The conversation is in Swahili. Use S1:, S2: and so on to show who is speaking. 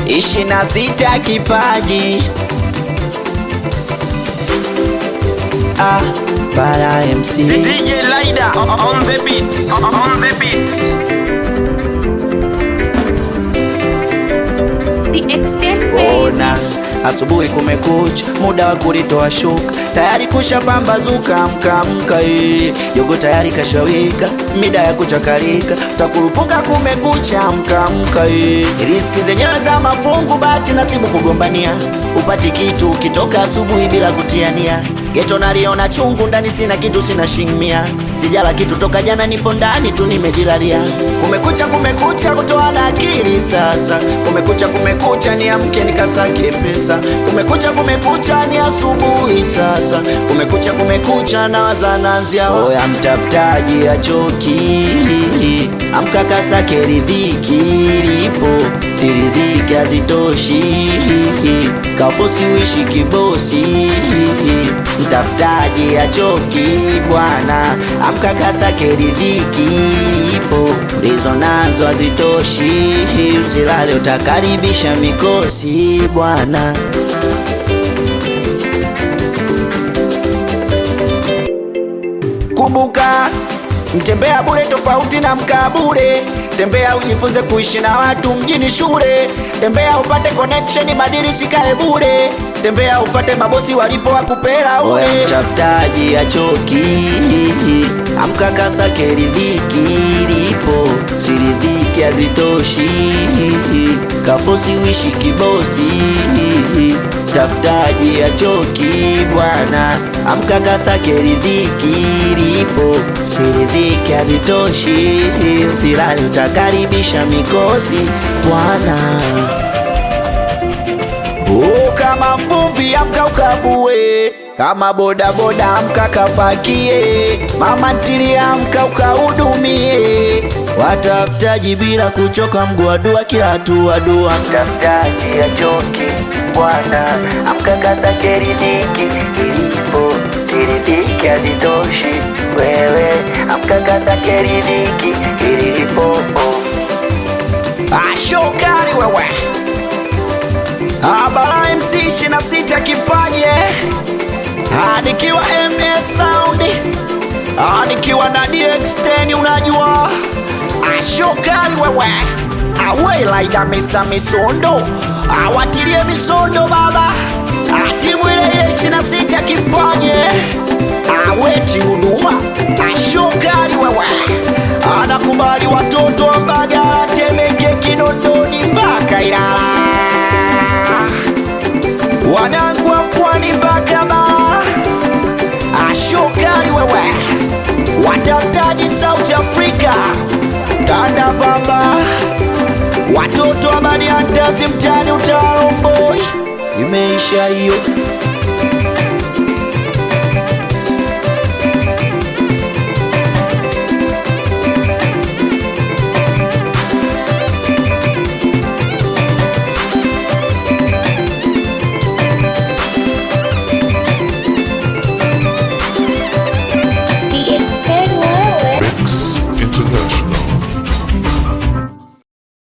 S1: 26 kipaji. Para MC
S2: DJ Lida on the beat. On the beat.
S3: The extent
S1: ona asubuhi kumekucha, muda wa kulitoa shuka, tayari kusha pambazuka, amka yogo tayari kashawika, mida ya kuchakarika, takurupuka kumekucha, amka riski zenyewe za mafungu, bahati nasibu kugombania, upati kitu kitoka asubuhi bila kutiania, geto naliona chungu, ndani sina kitu, sina shingmia, sijala kitu toka jana, nipo ndani tu nimejilalia, kumekucha kutoa na akili sasa, kumekucha niamke nikasake pesa, kumekucha ni asubuhi sasa, kumekucha na wazanazia, oya mtafutaji achoki, amka kasake riziki lipo, siriziki hazitoshi, kafosi uishi kibosi, mtafutaji achoki bwana, amka kasake riziki lipo, rizo nazo hazitoshi, usilale utakaribisha mikosi bwana. Kumbuka mtembea bure tofauti na mkaa bure, tembea ujifunze kuishi na watu mjini shule, tembea upate connection badili sikae bure, tembea ufate mabosi walipo wakupera ule. Oya mtafutaji achoki, amka kasake riziki lipo, siriziki hazitoshi, kafosi uishi kibosi, mtafutaji achoki bwana, amka kasake riziki lipo, siriziki hazitoshi, usilale utakaribisha mikosi bwana. Kama mvuvi amka ukavue, kama boda amka kapakie, mama ntilia amka ukahudumie, watafutaji bila kuchoka, mguu dua kila hatua dua, mtafutaji achoki bwana, amka kasake riziki ilipo, siriziki hazitoshi, wewe amka kasake riziki ilipo. Shokari wewe Bara MC 26 kipaji, nikiwa MS Sound, nikiwa na DX10 unajua, shokari wewe, awe Lida Mr. Misondo, watilie misondo baba, timu ile 26 kipaji, aweti huduma, shokari wewe, anakubali watoto wa Mbagala, Temeke, Kinondoni mpaka Ilala, wanangu wa Pwani mpaka Bara, shokari wewe, watafutaji South Africa, Kanda baba, watoto wa Mani Antazi mtani Utalo boy, imeisha hiyo.